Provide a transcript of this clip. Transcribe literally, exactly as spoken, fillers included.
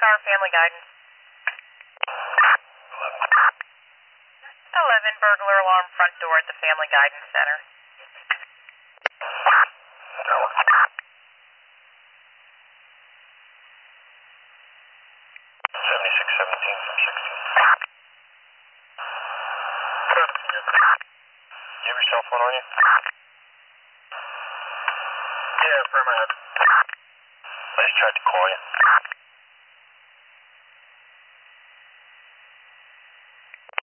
Star Family Guidance. eleven burglar alarm front door at the Family Guidance Center. seventy-six seventeen from sixteen. You have your cell phone on you? Yeah, affirmative. I just tried to call you.